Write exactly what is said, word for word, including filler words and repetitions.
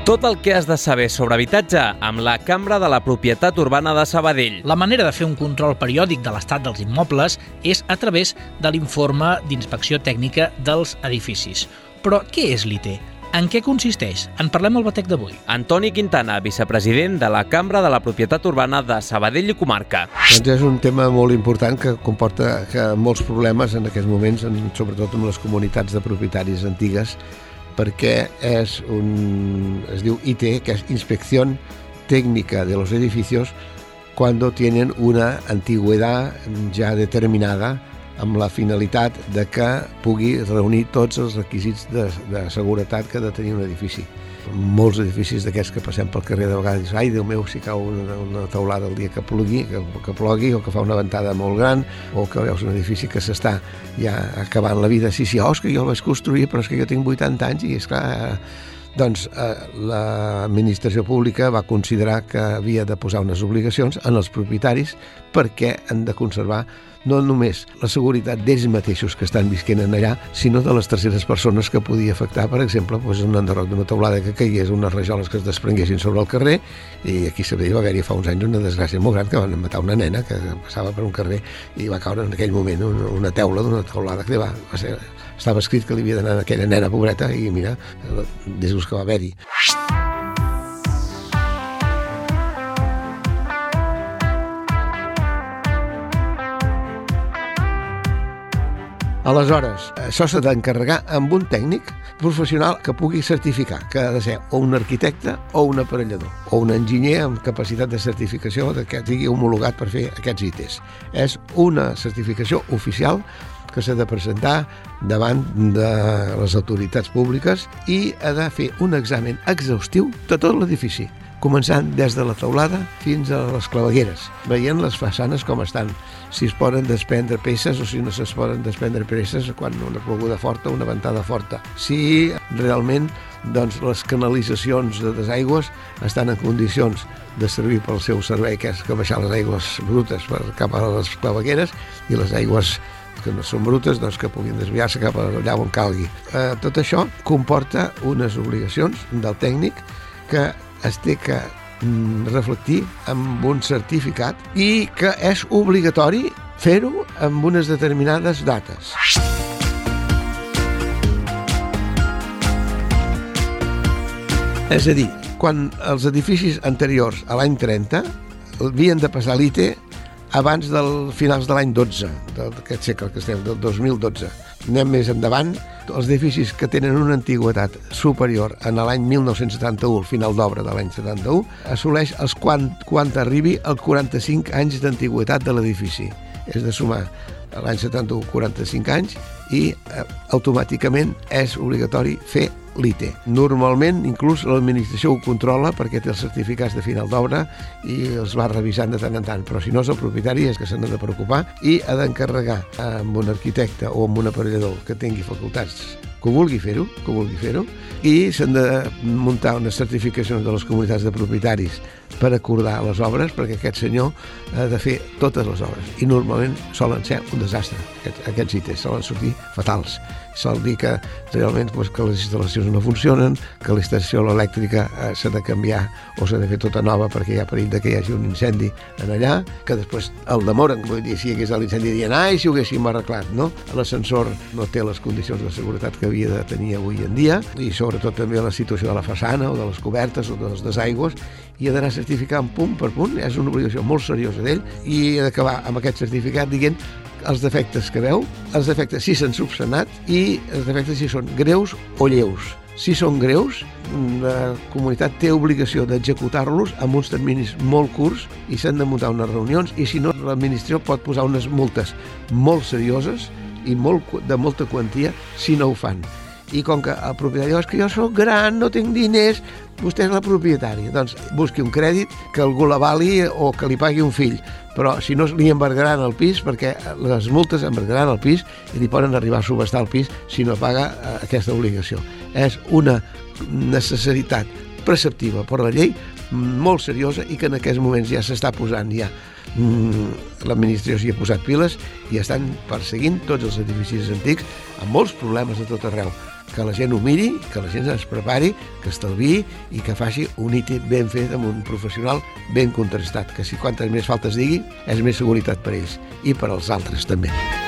Tot el que has de saber sobre habitatge amb la Cambra de la Propietat Urbana de Sabadell. La manera de fer un control periòdic de l'estat dels immobles és a través de l'informe d'inspecció tècnica dels edificis. Però què és l'I T? En què consisteix? En parlem al batec d'avui. Antoni Quintana, vicepresident de la Cambra de la Propietat Urbana de Sabadell i Comarca. Doncs és un tema molt important que comporta que molts problemes en aquests moments, sobretot amb les comunitats de propietaris antigues, perquè és un, es diu I T, que és Inspección Técnica de los Edificios, cuando tienen una antigüedad ja determinada amb la finalitat de que pugui reunir tots els requisits de, de seguretat que ha de tenir un edifici. Molts edificis d'aquests que passem pel carrer de vegades dius, ai, Déu meu, si cau una, una teulada el dia que plogui, que, que plogui, o que fa una ventada molt gran, o que veus un edifici que s'està ja acabant la vida. Sí, sí, oh, és que jo el vaig construir, però és que jo tinc vuitanta anys i, esclar, doncs eh, l'administració pública va considerar que havia de posar unes obligacions en els propietaris perquè han de conservar no només la seguretat d'ells mateixos que estan visquent allà, sinó de les terceres persones que podia afectar, per exemple, doncs un enderroc d'una teulada que caigués, unes rajoles que es desprenguessin sobre el carrer, i aquí a Sabadell va haver-hi fa uns anys una desgràcia molt gran que van matar una nena que passava per un carrer i va caure en aquell moment una, una teula d'una teulada que va, va ser, estava escrit que li havia d'anar a aquella nena pobreta i mira, desgust que va haver-hi. Aleshores, això s'ha d'encarregar amb un tècnic professional que pugui certificar, que ha de ser o un arquitecte o un aparellador, o un enginyer amb capacitat de certificació de que sigui homologat per fer aquests I Ts. És una certificació oficial que s'ha de presentar davant de les autoritats públiques i ha de fer un examen exhaustiu de tot l'edifici, començant des de la teulada fins a les clavegueres, veient les façanes com estan, si es poden desprendre peces o si no es poden desprendre peces quan una ploguda forta o una ventada forta. Si realment doncs, les canalitzacions de desaigües estan en condicions de servir pel seu servei, que és que baixar les aigües brutes per cap a les clavegueres i les aigües que no són brutes, doncs que puguin desviar-se cap allà on calgui. Eh, tot això comporta unes obligacions del tècnic que es té que reflectir amb un certificat i que és obligatori fer-ho amb unes determinades dates. És a dir, quan els edificis anteriors a l'any trenta havien de passar l'I T abans del finals de l'any dotze, d'aquest segle que estem, del dos mil dotze. Anem més endavant, els edificis que tenen una antiguitat superior a l'any mil nou-cents setanta-u, el final d'obra de l'any setanta-u, assoleix els quan, quan arribi als quaranta-cinc anys d'antiguitat de l'edifici. És de sumar l'any setanta-u quaranta-cinc anys i eh, automàticament és obligatori fer l'I T. Normalment, inclús l'administració ho controla perquè té els certificats de final d'obra i els va revisant de tant en tant, però si no és el propietari és que se n'ha de preocupar i ha d'encarregar amb un arquitecte o amb un aparellador que tingui facultats que vulgui fer-ho, que vulgui fer-ho, i s'han de muntar unes certificacions de les comunitats de propietaris per acordar les obres, perquè aquest senyor ha de fer totes les obres. I normalment solen ser un desastre, aquests, aquests I Ts, solen sortir fatals. Sol dir que realment pues, que les instal·lacions no funcionen, que la instal·lació elèctrica eh, s'ha de canviar o s'ha de fer tota nova perquè hi ha perill de que hi hagi un incendi en allà, que després el demoren, vull dir, si hi hagués l'incendi dient, ai, si ho haguéssim arreglat, no? L'ascensor no té les condicions de seguretat que havia de tenir avui en dia i sobretot també la situació de la façana o de les cobertes o de les desaigües i ha d'anar certificant punt per punt, és una obligació molt seriosa d'ell i ha d'acabar amb aquest certificat dient els defectes que veu, els defectes si s'han subsanat i els defectes si són greus o lleus. Si són greus, la comunitat té obligació d'executar-los amb uns terminis molt curts i s'han de muntar unes reunions i si no, l'administració pot posar unes multes molt serioses i molt, de molta quantia si no ho fan. I com que el propietari diu, és que jo soc gran, no tinc diners, vostè és la propietària, doncs busqui un crèdit que algú l'avali o que li pagui un fill, però si no li embargaran el pis, perquè les multes embargaran el pis i li poden arribar a subhastar el pis si no paga aquesta obligació. És una necessitat preceptiva per la llei molt seriosa i que en aquests moments ja s'està posant ja. L'administració s'hi ha posat piles i estan perseguint tots els edificis antics amb molts problemes a tot arreu. que la gent ho miri, que la gent es prepari, que estalviï i que faci un I T ben fet amb un professional ben contrastat, que si quantes més faltes digui és més seguretat per ells i per als altres també.